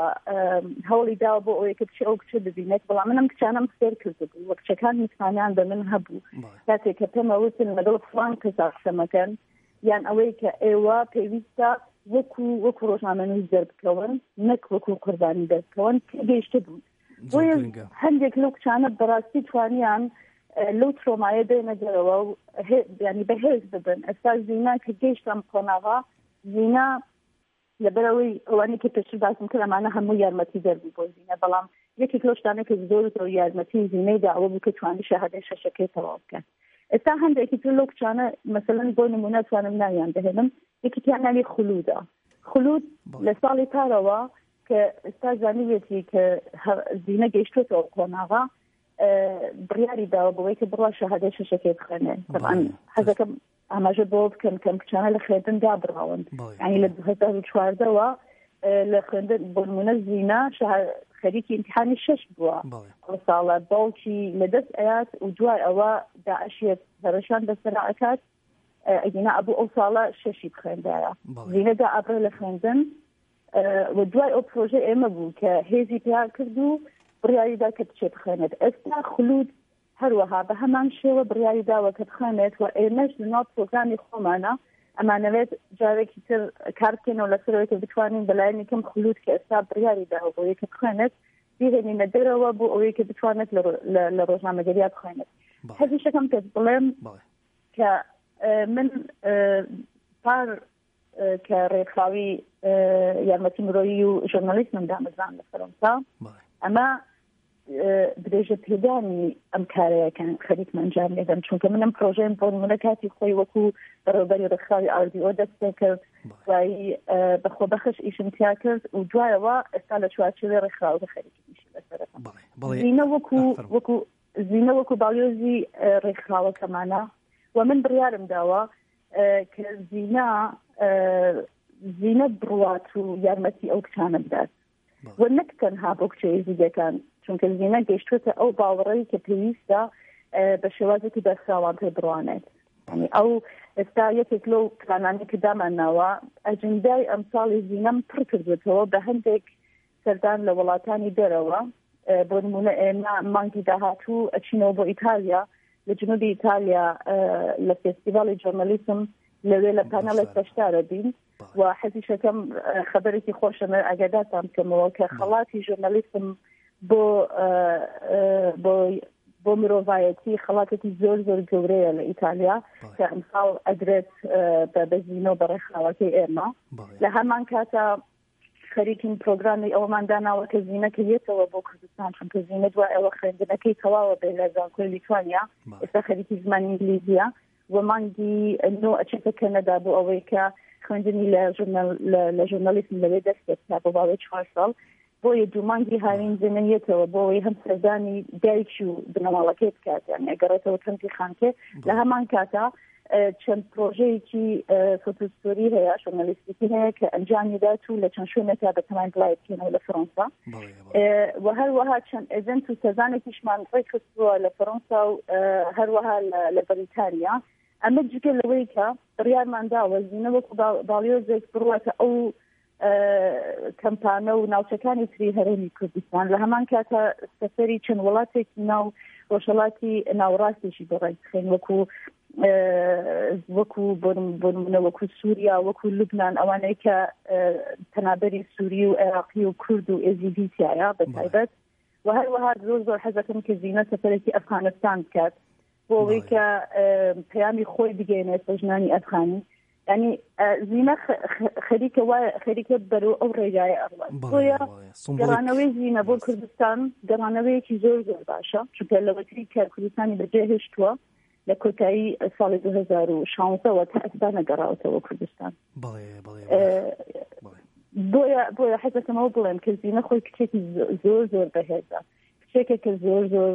Speaker 2: هەوڵی داوە بۆ ئەوەی کە بچێ ئەو کچە ببینێت بەڵام منم کچانم سێر کردبوو وە کچەکان میتوانیان بە من هەبوو کاتێک کە پێمەوتن لەگەڵ فڵان کەسا قسەمەکەن یان ئەوەی کە ئێوە پێویستە وەکو وەکو ڕۆژنامەنووس دەربکەون نەک وەکو قوربانی دەربکەون گەیشتە بوون بۆیە هەندێک لەو کچانە بەڕاستی توانیان لەو ترۆمایە بێنە دەرەوە و ینی بەهێز ببن. ئێستا زینە کە گەیشتم قۆناغا زینە لەبەرەوەی ئەوانی کە پێشتر باسم کرد ئەمانە هەموو یارمەتی دەربوو بۆ زینە بەڵام یەکێک لەو شتانە کە زۆر زۆر یارمەتی زینەیدا ئەوە بوو کە توانی شەهادەی شەشەکەی تەواو بکەن. ئێستا هەندێکی تر لەو کچانە مەسەلەن بۆ نمونە توانم ناویان بهێنم یەکێکیان ناوی خولودە. خولود لە ساڵی پارەوە کە ئێستا زانیوێتی کە زینە گەیشتوێتەوە قۆناغا بڕیاری داوە بۆی کە بڕوا شەهادەی شەشەکەی بخوێنێ. طبعا حەزەکەم ئاماژە بۆ بکەم کەم کچانە لە خوێندن دابڕاون ینی لە دوو هەزار و چواردەوە لە خوێندن بۆ نمونە زینە خەریکی ئیمتیحانی شەش بووە ئەو ساڵە باوکی لەدەست ئەیات و دوای ئەوە داعشیت هەرەشان بەسەرعەکات ئەگینا ئەبوو ئەو ساڵە شەشی بخوێندایە زینەدا ئابڕێ لە خوێندن و دوای ئەو پرۆژە ئێمە بوو کە هێزی پیا کرد و بڕیاریدا کە بچێت بخوێنێت. ئێستا خولود هەروەها بە هەمان شێوە بڕیاری داوە کە بخوێنێت و ئێمەش لەناو پرۆگرامی خۆمانە ئەمانەوێت جارێکی تر کار بکەینەوە لەسەرەوەی کە بتوانین بەلایەن یەکەم خولود کە ئێستا بڕیاری داوە بۆ یەکە بخوێنێت بیهێنینە دەرەوە بۆ ئەوەی کە بتوانێت لە ڕۆژنامەگەریا بخوێنێت. هەزیشەکەم پێت بڵێم کە من پار کە ڕێکخراوی یارمەتی مرۆیی و ژۆرنالیزمم دامەزان لە فەرەنسا ئەمە درێژە پێدانی ئەم کارەیەکان خەریکمە ئەنجام لێدەم چونکە منم پرۆژەم بۆ نمونە کاتی خۆی وەکو بەڕێوەبەری ڕێکخراوی ئاردیۆ دەست پێ کرد دوایی بەخۆ بەخش ئیشم تیا کرد و دوایەوە ئێستا لە چوارچێوەی ڕێکخراوەکە خەریکیشی لەسەرەکەم زینە وەکو وەکو زینە وەکو باڵیۆزی ڕێکخراوەکەمانە و من بڕیارم داوە کە زینە زینە بڕوات و یارمەتی ئەو کچانە بدات و نەک تەنها بۆ کچەی زیگەکان چونکە زینە گەیشتوتە ئەو باوەڕەی کە پێویستە بە شێوازێکی بەرخراوان پێ بڕوانێت ئەو ئێستا یەکێک لەو پلانانی کە دامانناوە ئەجندای ئەمساڵی زینەم پڕ کردوێتەوە بە هەندێک سەردان لە وڵاتانی دەرەوە بۆ نمونە ئێمە مانگی داهاتوو ئەچینەوە بۆ ئیتالیا لە جنوبی ئیتالیا لە فێستیڤاڵی جۆرنالیزم لەوێ لە پانەڵێک بەشدارە بین و حەزیشەکەم خەبەرێکی خۆشەمە ئەگەداتان بکەمەوە کە خەڵاتی ژۆرنالیزم بۆ بۆ بۆ مرۆڤایەتی خەڵاتێکی زۆر زۆر گەورەیە لە ئیتالیا کە ئەمساڵ ئەدرێت بە زینۆ بە ڕێکخراوەکەی ئێمە لە هەمان کاتە خەریکین پرۆگرامی ئەوەمان داناوە کە زینەکە یێتەوە بۆ کوردستان چونکە زینە دوای ئەوە خوێندنەکەی تەواوە بێ لە زانکۆی لیتوانیا ئێستا خەریکی زمانی ئینگلیزیە و مانگی نۆ ئەچێتە کەنەدا بۆ ئەوەی کە خوێندنی لە ژورنالیزم لەوێ دەست پێکا بۆ باوەی چوار ساڵ بۆیە دوومانگی هاوین زێنێتەوە بۆ ئەوەی هەم سەردانی دایکی و بنەماڵەکەی بکات یعنی ئەگەڕێتەوە کەمپی خانکێ لە هەمان کاتە چەند پرۆژەیەکی فۆتۆستۆری هەیە ژۆرنالیستیکی هەیە کە ئەنجامی دات و لە چەند شوێنێکا بەتەمای بڵای بکەنەوە لە فەڕەنسا و هەروەها چەند ئێجنت و سەردانێکیشمان ڕێک خستووە لە فەڕەنسا و هەروەها لە بەریتانیا ئەمە جگە لەوەی کە بڕیارمان داوە زینە وەکو باڵیۆزێک بڕواتە ئەو کەمپانە و ناوچەکانی تری هەرێمی کوردستان لە هەمان کاتە سەفەری چەند وڵاتێکی ناو ڕۆژهەڵاتی ناوڕاستیشی بەڕێکخێن وەکو وەکو بۆ نمونە وەکو سووریا وەکو لوبنان ئەوانەی کە پەنابەری سووری و عێراقی و کورد و ئێزیدیتیایە بە تایبەت و هەروەها زۆر زۆر حەزەکەم کە زینە سەفەرێکی ئەفغانستان بکات بۆ ئەوەی کە پەیامی خۆی بگەێنێت بە ژنانی ئەفغانی ینی زینە خەریکە وایە خەریکە بەرەو ئەو ڕێگایە ئەڕوات بۆیە گەڕانەوەی زینە بۆ کوردستان گەڕانەوەیەکی زۆر زۆر باشە چونکە لەوەتری کە کوردستانی بەجێهێشتووە لە کۆتایی ساڵی دو هەزار و شانزدەوە تا ئێستا نەگەڕاوەتەوە کوردستان بۆیە بۆیە حەزەکەمەوە بڵێم کە زینە خۆی کچێکی زۆر زۆر بەهێزە کچێکە کە زۆر زۆر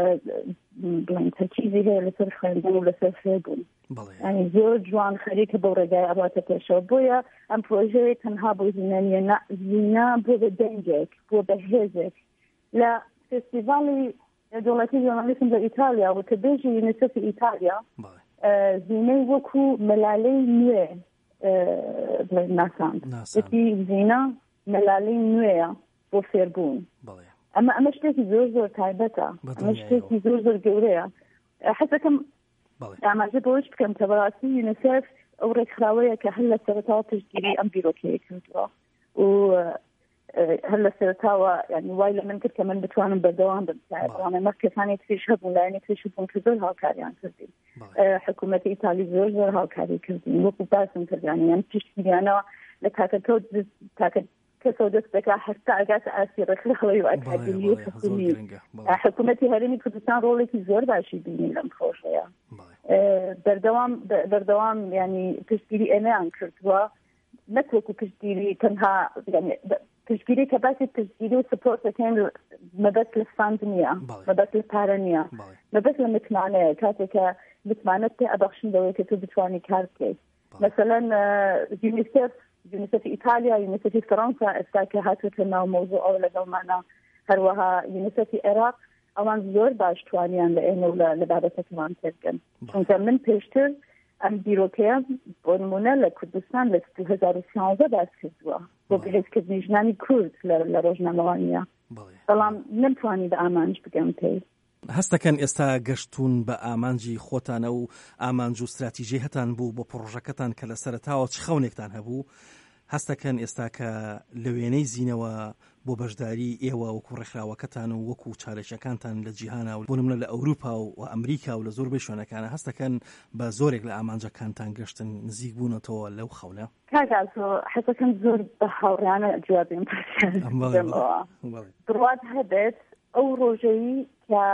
Speaker 2: بڵێن تەرکیزی هەیە لەسەر خوێندن و لەسەر فێربوون ینی زۆر جوان خەریکە بەو ڕێگای ئەڕاتە پێشەوە بۆیە ئەم پرۆژەیە تەنها بۆ زینە نیە زینە بۆ بە دەنگێک بۆ بەهێزێک لە فێستیڤاڵی دەوڵەتی ژۆرنالیزم لە ئیتالیا و کە بێژی یونیسەفی ئیتالیا زینەی وەکو مەلالەی نوێ ناساند وتی زینە مەلالەی نوێیە بۆ فێربوون ئەمە ئەمە شتێکی زۆر زۆر تایبەتە ئەمە شتێکی زۆر زۆر گەورەیە حەزەکەم ئاماژە بۆش بکەم کە بەڕاستی یونیسەف ئەو ڕێکخراوەیە کە هەر لە سەرەتاوە پشتگیری ئەم بیرۆکەیە کردووە و هەر لە سەرەتاوە ینی وای لە من کرد کە من بتوانم بەردەوام بم مە کەسانی تریش هەبوون لایەنی تریش بوون کە زۆر هاوکاریان کردین حکوومەتی ئیتالی زۆر زۆر هاوکاری کردین وەکو باسم کردیان یان پشتگیریانەوە لە تاکەکەوت تاکە کەسەوە دەست دەکات هەستا ئەگاتە ئاسی ڕێکخراوەی و ئەکادمی و حکومی حکوومەتی هەرێمی کوردستان ڕۆڵێکی زۆر باشی بینی لەم خۆشەیە بەردەوام بەردەوام ینی پشتگیری ئێمەیان کردووە نەک وەکو پشتگیری تەنها پشتگیری کە باسی پشتگیری و سپۆرت دەکەین مەبەست لە فاند نییە مەبەست لە پارە نییە مەبەست لە متمانەیە کاتێکە متمانەت پێ ئەبەخشن بەوەی کە تۆ بتوانی کار بکەیت مەسەلەن یونیسێف یونیسەفی ئیتالیا یونیسەفی فەڕەنسا ئێستا کە هاتووەتە ناو مەوزوع ئەو لەگەڵمانە هەروەها یونیسەفی عێراق ئەوان زۆر باش توانیان لە ئێمە و لە بابەتەکەمان پێبکەن چونکە من پێشتر ئەم بیرۆکەیە بۆ نمونە لە کوردستان لە دو هەزار و سیانزە باس کردووە بۆ بەهێزکردنی ژنانی کورد لە ڕۆژنامەوانیە بەڵام نەمتوانی بە ئامانج بگەم پێی
Speaker 1: هەستەکەن ئێستا گەشتون بە ئامانجی خۆتانە و ئامانج و استراتیژی هەتان بوو بۆ پرۆژەکەتان کە لە سەرەتاوە چ خەونێکتان هەبوو هەستەکەن ئێستا کە لە وێنەی زینەوە بۆ بەشداری ئێوە وەکو ڕێکخراوەکەتان و وەکو چالێکەکانتان لە جیهانە و بۆ نمونە لە ئەوروپا و ئەمریکا و لە زۆربەی شوێنەکانە هەستەکەن بە زۆرێک لە ئامانجەکانتان گەشتن نزیک بوونەتەوە لەو خەونە
Speaker 2: کاکاسۆ حەسەکەم زۆر بە هاوڕیانە جوابیم بڕوات هەبێت ئەو ڕۆژەیی کە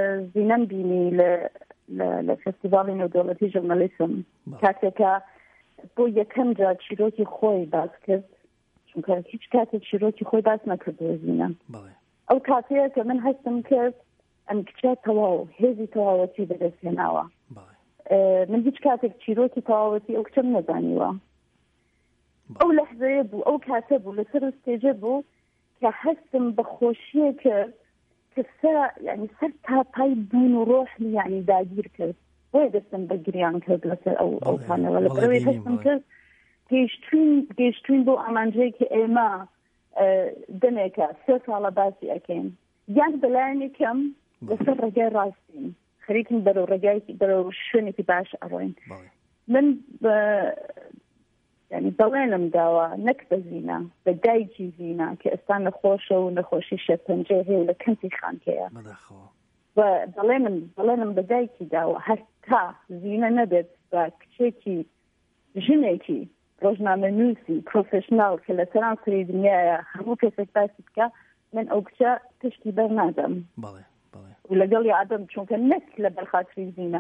Speaker 2: زینەم بینی لە فستیڤاڵی نێودەوڵەتی ژۆرنالیزم کاتێکە بۆ یەکەم جا چیرۆکی خۆی باس کرد چونکە هیچ کاتێک چیرۆکی خۆی باس نەکردوە زینە ئەو کاتەیە کە من هەستم کرد ئەم کچە تەواو هێزی تەواوەتی بەدەستهێناوە من هیچ کاتێک چیرۆکی تەواوەتی ئەو کچەم نەزانیوە ئەو لەحزەیە بوو ئەو کاتە بوو لەسەر ستێجە بوو کە هەستم بە خۆشیە کرد کە سەر یعنی سەر تاپای بوون و ڕۆحی یعنی داگیر کرد بۆیە دەستم بە گریان کرد لەسەر ئەو ئەوتانەوە لە بەرەوەی هەستم کرد گەیشتوین گەیشتوین بۆ ئامانجەیە کە ئێمە دەمێکە سێ ساڵە باسی ئەکەین یان بەلایەنێکم لەسەر ڕێگای ڕاستین خەریکین بەرەو ڕێگای بەرەو شوێنێکی باش ئەڕۆین من یعنی بەڵێنم داوە نەک بە زینە بە دایکی زینە کە ئێستا نەخۆشە و نەخۆشی شەپەنجە هەیە لە کەنتی خانکەیە بەڵێنم بەڵێنم بە دایکی داوە هەستا زینە نەبێت بە کچێکی ژنێکی ڕۆژنامە نووسی پرۆفێشناڵ کە لە سەرانسەری دنیایە هەموو کەسێک باسی بکە من ئەو کچە پشتی بەر نادەم و لەگەڵ یادەم چونکە نەک لە بەرخاتری زینە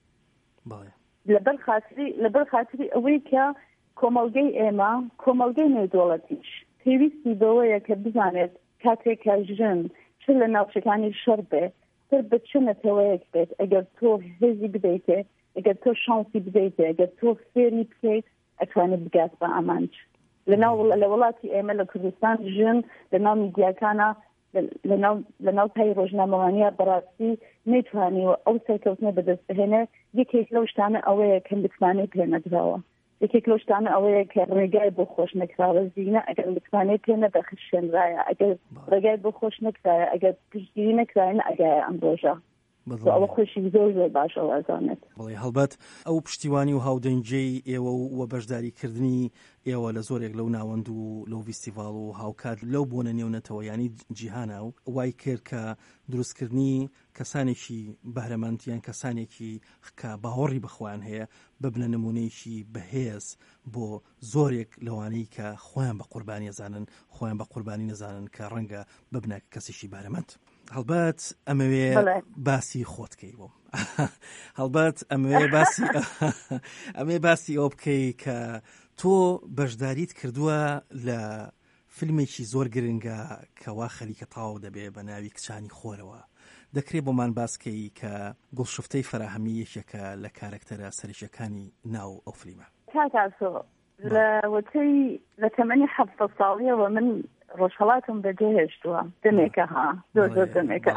Speaker 2: لەبەر خاتری ئەوەی کە کۆمەڵگەی ئێمە کۆمەڵگەی نێودوڵەتیش پێویستی بەوەیە کە بزانێت کاتێکە ژن چ لە ناوچەکانی شەڕ بێ تر بە چ نەتەوەیەک بێت ئەگەر تۆ هێزی بدەیتێ ئەگەر تۆ شانسی بدەیتێ ئەگەر تۆ فێری بکەیت ئەتوانێت بگات بە ئامانج لە وڵاتی ئێمە لە کوردستان ژن لە ناو میدیاکانە لە ناو پای ڕۆژنامەوانیە بەڕاستی نەیتوانیوە ئەو سەرکەوتنە بەدەست بهێنێ یەکێک لەو شتانە ئەوەیە کە لوتمانەی پێ نەدراوە یەکێک لەو شتانە ئەوەیە کە ڕێگای بۆ خۆش نەکراوە زینە ئەگەر لوتمانەی پێ نەدەخشێنرایە ئەگەر ڕێگای بۆ خۆش نەکرایە ئەگەر پشتگیری نەکرایە ئەگایە ئەم ڕۆژە ئەوە خۆشی زۆر زۆر باش ئەوەزانێت
Speaker 1: بڵێ هەڵبەت ئەو پشتیوانی و هاودەنجەی ئێوە و بەشداریکردنی ئێوە لە زۆرێک لەو ناوەند و لەو فیستیڤاڵ و هاوکات لەو بۆنە نێونەتەوە ینی جیهانە و وای کرد کە دروستکردنی کەسانێکی بەهرەمەندیان کەسانێکی کە باوەڕی بەخۆیان هەیە ببنە نمونەیەکی بەهێز بۆ زۆرێک لەوانەی کە خۆیان بە قوربانی ئەزانن خۆیان بە قوربانی نەزانن کە ڕەنگە ببنە کەسێکی بەهرەمەند هەڵبەت ئەمەوێ باسی خۆتکەی بۆم هەڵبەت ئەمەوێ باسی ئەمێ باسی ئەو بکەی کە تۆ بەشداریت کردووە لە فیلمێکی زۆر گرنگە کەوا خەریکە تاو دەبێ بە ناوی کچانی خۆرەوە دەکرێت بۆمان باسکەی کە گوڵشفتەی فەراهەمی یەکێکە لە کارکتەرە سەرشەکانی ناو ئەو فیلمە
Speaker 2: کاکاسۆ لە وەتەی لە تەمەنی حەفتە ساڵیەوە من ڕۆژهەڵاتم بەجێهێشتووە دەمێکە ها زۆر زۆر دەمێکە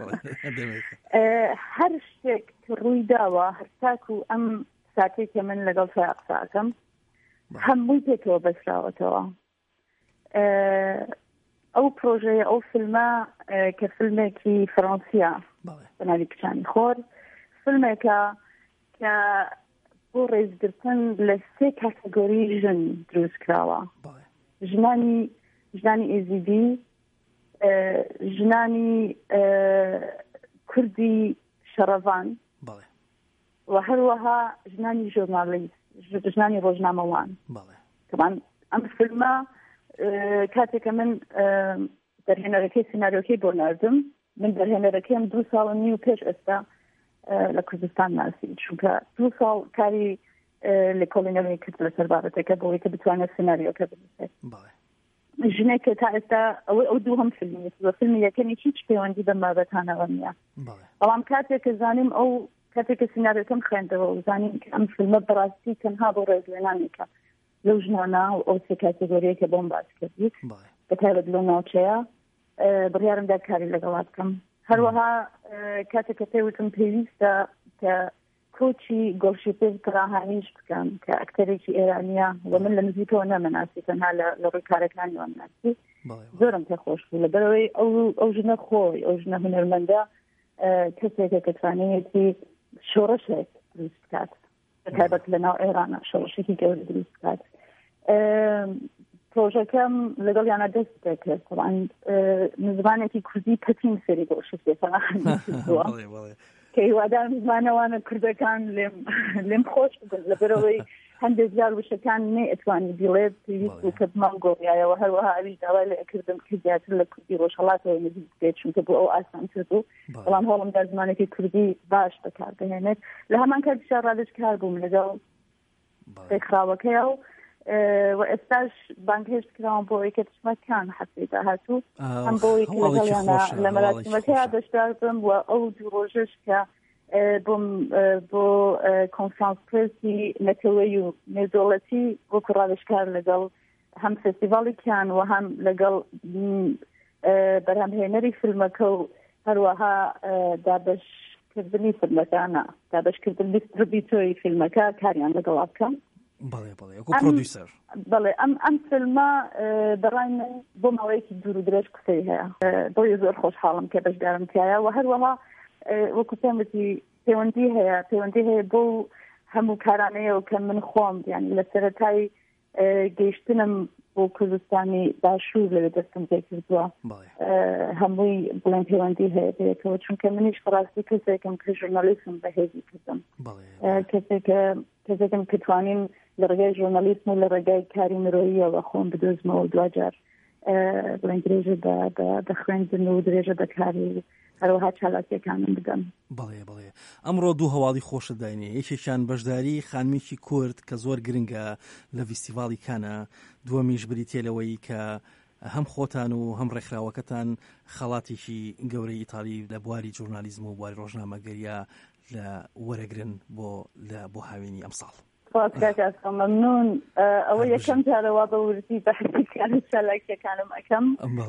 Speaker 2: هەر شتێک ڕووی داوە هەرتاکو ئەم ساتێک کە من لەگەڵ تۆ قساکەم هەمووی پێکەوە بەسراوەتەوە ئەو پرۆژەیە ئەو فیلمە کە فیلمێکی فەڕەنسیە بە ناوی کچانی خۆر فیلمێکە کە بۆ ڕێزگرتن لە سێ کاتەگۆری ژن دروست کراوە ژنانی ژنانی ئێزیدی ژنانی کوردی شەڕەڤان و هەروەها ژنانی ژۆرنالیست ژنانی ڕۆژنامەوان کەمان ئەم فیلمە کاتێکە من دەرهێنەرەکەی سیناریۆکەی بۆ ناردم من دەرهێنەرەکەیم دوو ساڵ و نیو پێش ئێستا لە کوردستان ناسی چونکە دوو ساڵ کاری لێکۆڵینەوەی کرد لەسەر بابەتەکە بۆی کە بتوانێت سیناریۆکە بنووسێت ژنێکە تا ئێستا ئەوەی ئەو دوو هەم فیلمی وە فیلمی یەکەمی هیچ پەیوەندی بە بابەتانەوە نییە بەڵام کاتێک کە زانیم ئەو کاتێک کە سیناریۆکەم خوێندەوە و زانیم کە ئەم فیلمە بەڕاستی تەنها بۆ ڕێزلێنانێکە لەو ژنانە و ئەو سێ کاتێگۆریە کە بۆم باس کردیت بەتایبەت لەو ناوچەیە بڕیارمدا کاری لەگەڵا بکەم هەروەها کاتێک کە پێوتم پێویستە کە کۆچی گۆڵشیپێز کراهانیش بکەم کە ئەکتەرێکی ئێرانیە و من لە نزیکەوە نەمەناسی تەنها لە ڕووی کارەکانی وەمناسی زۆرم پێ خۆش بوو لەبەرەوەی ئەو ژنە خۆی ئەو ژنە هونەرمەندە کەسێکە کە توانێتی شۆڕەشێک دروست بکات بەتایبەت لە ناو ئێرانە شۆڕشێکی گەورە دروست بکات پرۆژەکەم لەگەڵ یانە دەست دەکرد زمانێکی کوردی پەتین سەری گۆڵشیپێتەوە کە هیوادارم زمانەوانە کوردەکان لێم خۆش بگەن لەبەرەوەی هەندێک جار وشەکان نێ ئەتوانی بیڵێت پێویست بوو کە بمام گۆڕیایەوە هەروەها ئەویش داوای لێکردم کە زیاتر لە کوردی ڕۆژهەڵاتەوە نزیک بکەیت چونکە بۆ ئەو ئاسانتر بوو بەڵام هەوڵمدا زمانێکی کوردی باش بەکار بهێنێت لە هەمان کاتیشا ڕادش کار بووم لەگەڵ ڕێکخراوەکەیە و و ئێستاش بانگهێشت کراوە بۆ ئەوەی کە تشمەکان حەفی داهاتوو هەم بۆی لە مەراسمەکەیە دەشدار بم و ئەو دوو ڕۆژەش کە بۆم بۆ کۆنفرانس پرسی نەتەوەی و نێودەوڵەتی وەکو ڕاوێژکار لەگەڵ هەم فستیڤاڵێکیان و هەم لەگەڵ بەرهەمهێنەری فیلمەکە و هەروەها دابەشکردنی فیلمەکانە دابەشکردن دیستریبیوتۆری فیلمەکە کاریان لەگەڵ بکەم.
Speaker 1: بەڵێ بەڵێ وەکو پرۆدیوسەر.
Speaker 2: بەڵێ ئەم ئەم فیلمە بەڕای من بۆ ماوەیەکی دوور و درێژ قسەی هەیە بۆیە زۆر خۆشحاڵم کە بەشدارم تایە و هەروەها وەکو پێمەتی پەیوەندی هەیە پەیوەندی هەیە بۆ هەموو کارانەیەوە کە من خۆم یعنی لە سەرەتای گەیشتنم بۆ کوردستانی باشوور لەوێ دەستم پێ کردووە هەمووی بڵێن پەیوەندی هەیە پێیەکەوە چونکە منیش بەڕاستی کەسێکم کە ژورنالیزم بەهێزی کردم کەسێکم کە توانیم لە ڕێگای ژورنالیزم و لە ڕێگای کاری مرۆییەوە خۆم بدۆزمەوە دوجار بڵێن درێژە بە خوێندن و درێژە بەکاری هەروەها چالاکیەکانم بدەم.
Speaker 1: بەڵێ بەڵێ ئەمڕۆ دوو هەواڵی خۆشت داینێ یەکێکیان بەشداری خانمێکی کورد کە زۆر گرنگە لە فیستیڤاڵی کانە دووەمیش بریتێلەوەی کە هەم خۆتان و هەم ڕێکخراوەکەتان خەڵاتێکی گەورەی ئیتالی لە بواری ژورنالیزم و بواری ڕۆژنامەگەریە لە وەرەگرن بۆ لە بۆ هاوێنی ئەم ساڵ.
Speaker 2: ممنون ئەوە یەکەم جارەوە بە ورسی بەحسیکان چالاکیەکانم ئەەکەم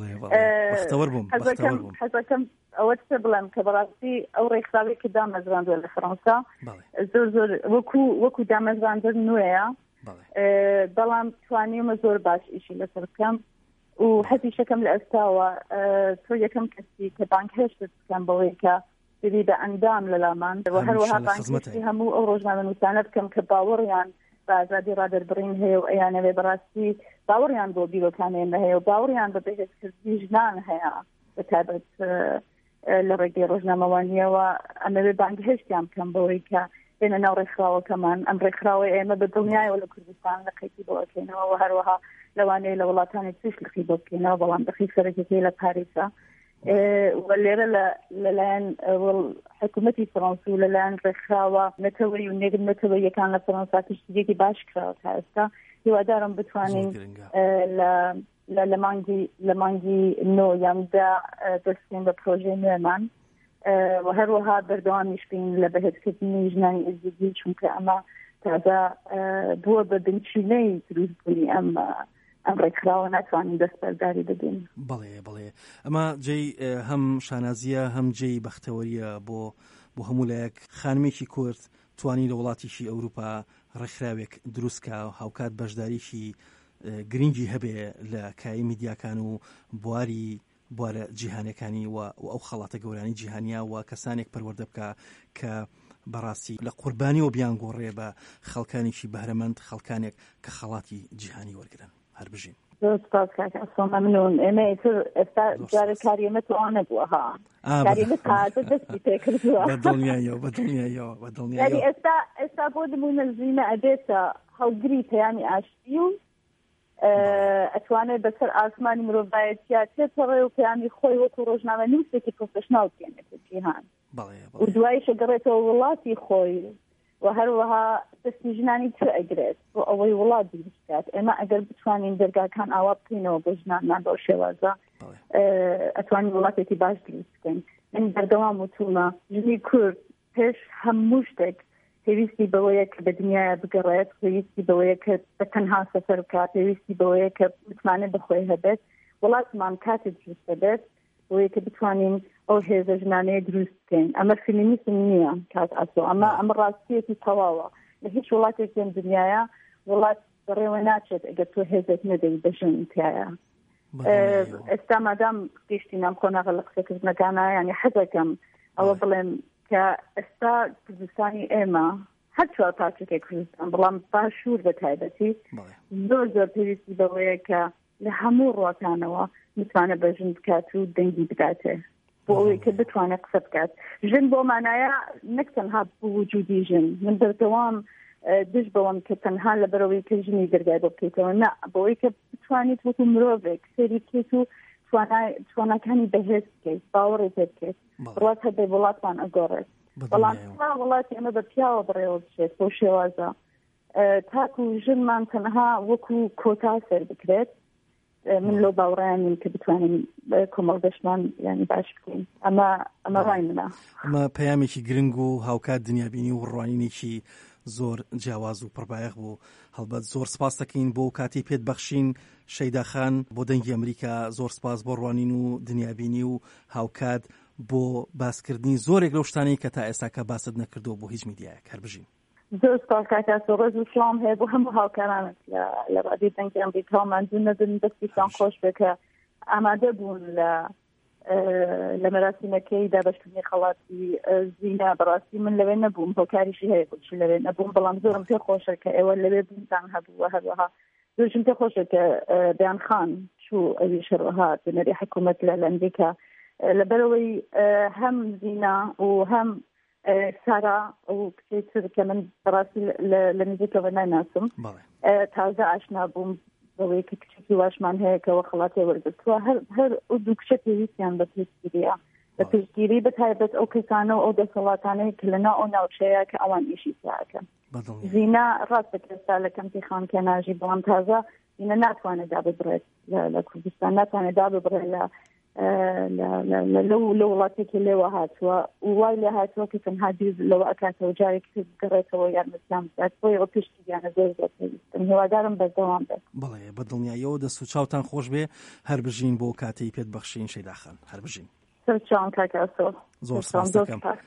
Speaker 2: حەزەکەم ئەوە چ بڵێم کە بەڕاستی ئەو ڕێکخراوی کە دامەزراندووە لە فەڕەنسا زۆر زۆر وەکو وەکو دامەزراندن نوێیە بەڵام توانیمە زۆر باش ئیشی لەسەر بکەم و حەزیشەکەم لە ئێستاوە تۆ یەکەم کەسی کە بانگهێشت بکەم بەوەی کە بری بە ئەندام لە لامان و هەروەها بانگهێشتی هەموو ئەو ڕۆژنامەنووسانە بکەم کە باوەڕیان بە ئازادی ڕادەربڕین هەیە و ئەیانەوێ بەڕاستی باوەڕیان بۆ بیرۆکانێن هەیە و باوەڕیان بە بەهێزکردنی ژنان هەیە بەتابەت لە ڕێگەی ڕۆژنامەوانیەوە ئەمەوێ بانگهێشتیان بکەم بەوەی کە بێنە ناو ڕێکخراوەکەمان ئەم ڕێکخراوەی ئێمە بە دڵنیایەوە لە کوردستان لە قەیتی بۆ ئەکەینەوە و هەروەها لەوانەیە لە وڵاتانی تریش لەخی بۆ بکەینەوە بەڵام دەخی سەرەکیەکەی لە پاریسە ولێرە لەلایەن حکوومەتی فەڕەنسا و لەلایەن ڕێکخراوە نەتەوەی و نێگرنەتەوەیەکان لە فەڕەنسا تشتێکی باش کراوە تا ئێستا هیوادارم بتوانین لە مانگی لە مانگی نۆ یاندا دەستین بە پرۆژەی نوێمان و هەروەها بەردەوامیش بین لە بەهێزکردنی ژنانی ئێزدی چونکە ئەمە تازە بووە بە بنچینەی دروستبوونی ئەم ئەم ڕێکخراوە ناتوانین دەستبەرداری بدەین.
Speaker 1: بەڵێ بڵێ ئەمە جێی هەم شانازیە هەم جێی بەختەوەریە بۆ بۆ هەموو لایەک خانمێکی کورد توانی لە وڵاتیشی ئەوروپا ڕێکخراوێک دروستکە و هاوکات بەشداریشی گرنگی هەبێ لە کایی میدیاکان و بواری بوارە جیهانەکانی و ئەو خەڵاتە گەورانی جیهانیا و کەسانێک پەروەردە بکە کە بەڕاستی لە قوربانی و بیان گۆڕێ بە خەڵکانێکی بەهرەمەند خەڵکانێک کە خەڵاتی جیهانی وەرگرن هەر بژین.
Speaker 2: سپاس کاکە ممنون ئێمە ئێستا جارە کاریمە توانە بووە ها کاریمە تازە دەستی پێ کردووە
Speaker 1: بەدڵنیایەوە بەدڵنیایەوە بەدڵنیایەوە
Speaker 2: یعنی ئێستا ئێستا بۆ نمونە ژینە ئەبێتە هەڵگری پەیامی ئاشتی و ئەتوانێت بەسەر ئاسمانی مرۆڤایەتیە چێتەڕێ و پەیامی خۆی وەکو ڕۆژنامە نووسێکی پرۆفێشناڵ بکێنێتە جیهان و دوایش ئەگەڕێتەوە وڵاتی خۆی و هەروەها دەستی ژنانی چ ئەگرێت بۆ ئەوەی وڵات دروست بکات. ئێمە ئەگەر بتوانین دەرگاکان ئاوا بکەینەوە بۆ ژنانمان بەو شێوازە ئەتوانین وڵاتێکی باش دروست بکەین. من بەردەوام وتوومە ژنی کورد پێش هەموو شتێک پێویستی بەوەیە کە بە دنیاە بگەڕێت پێویستی بەوەیە کە بە تەنها سەفەر بکات پێویستی بەوەیە کە بتوانێت بەخۆی هەبێت وڵاتمان کاتێک دروست دەبێت بۆیە کە بتوانین ئەو هێزە ژنانەیە دروست بکەین. ئەمە فێمینیسم نییە کات ئاسۆ ئەمە ئەمە ڕاستیەتی تەواوە لە هیچ وڵاتێکم دنیاە وڵات بەڕێوە ناچێت ئەگەر تۆ هێزێک نەدەی بەژن تایە. ئێستا مادام گەشتی نام خۆناغە لە قسەکردنەکانە ینی حەزەکەم ئەوە بڵێم کە ئێستا کوردستانی ئێمە هەر چوار پارچەکەی کوردستان بەڵام باشوور بە تایبەتی زۆر زۆر پێویستی بەوەیە کە لە هەموو ڕۆکانەوە بتوانە بەژن بکات و دەنگی بداتێ بۆ ئەوەی کە بتوانێت قسە بکات. ژن بۆ مانایە نەک تەنها وجودی ژن من بەردەوام دش بەوەم کە تەنها لە بەرەوەی کە ژنی دەرگای بۆ بکەیتەوە نە بۆەوەی کە بتوانیت وەکو مرۆڤێک سەیری بکەیت و تواناکانی بەهێز بکەیت باوەڕی پێ بکەیت ڕات هەبێ وڵاتمان ئەگۆڕێت بەڵام وڵاتی ئەمە بە پیاوە بڕێوە بچێت بۆ شێوازە تاکو ژنمان تەنها وەکو کۆتا سەر بکرێت من لەو باوەڕیانیم کە بتوانین کۆمەڵ گەشتمان یانی باش بکەین ئەمە ئەمە ڕای منە.
Speaker 1: ئەمە پەیامێکی گرنگ و هاوکات دنیابینی و ڕوانینێکی زۆر جیاواز و پڕبایەخ بوو. هەڵبەت زۆر سپاس دەکەین بۆ کاتی پێت بەخشین شەیداخان بۆ دەنگی ئەمریکا. زۆر سپاس بۆ ڕوانین و دنیابینی و هاوکات بۆ باسکردنی زۆرێک لەو شتانەی کە تا ئێستا کە باست نەکردو بۆ هیچ میدیایەک. هەر بژین.
Speaker 2: زۆر سپاس کاکە ڕۆژ و سڵام هەیە بۆ هەموو هاوکارانت لە ڕادیۆ دەنگی ئەمریکا ماندوو نەبن دەستیشان خۆش بێ کە ئامادە بوون لە لە مەراسیمەکەی دابەشکردنی خەڵاتی زینا. بەڕاستی من لەوێ نەبووم هۆکاریشی هەیە بۆچی لەوێ نەبووم بەڵام زۆرم پێ خۆشە کە ئێوە لەوێ بوونتان هەبووە. هەروەها زۆرشم پێ خۆشە کە بیان خان چوو ئەوی شەڕەها بنەری حکوومەت لە ئەمریکا لەبەرەوەی هەم زینا و هەم سارا و کچێتر کە من بەڕاستی لە نزیکەوە ناناسم تازە ئاشنا بووم بەوەی کە کچێکی واشمان هەیە کەەوە خەڵاتی وەرگرتووە. هەر دوو کچە پێویستیان بە پێشگیریە بە پێشگیری بەتایبەت ئەو کەسانە و ئەو دەسەڵاتانەی کە لەناو ئەو ناوچەیە کە ئەوان ئیشی ساکەن. زینا ڕاستە کەستا لە کەمپی خانکەناژی بەڵام تازە زینا ناتوانێت داببڕێت لە کوردستان، ناتوانێت داببڕێت لە لەو لە وڵاتێکی لێوە هاتووە وای لێ هاتووە کە تەنها بیر لەوە ئەکاتەوە جارێکی بگەڕێتەوە یارمەتیان بدات بۆی ئەوە پشتیانە زۆر زۆر پێویستن. هیوادارم بەردەوام بێت.
Speaker 1: بەڵێ بە دڵنیاییەوە دەست و چاوتان خۆش بێ. هەر بژین بۆ کاتەی پێت بەخشین شەیداخان. هەر بژین.
Speaker 2: سەرچاوم کاکە ئەسۆ.
Speaker 1: زۆر سپاس دەکەم.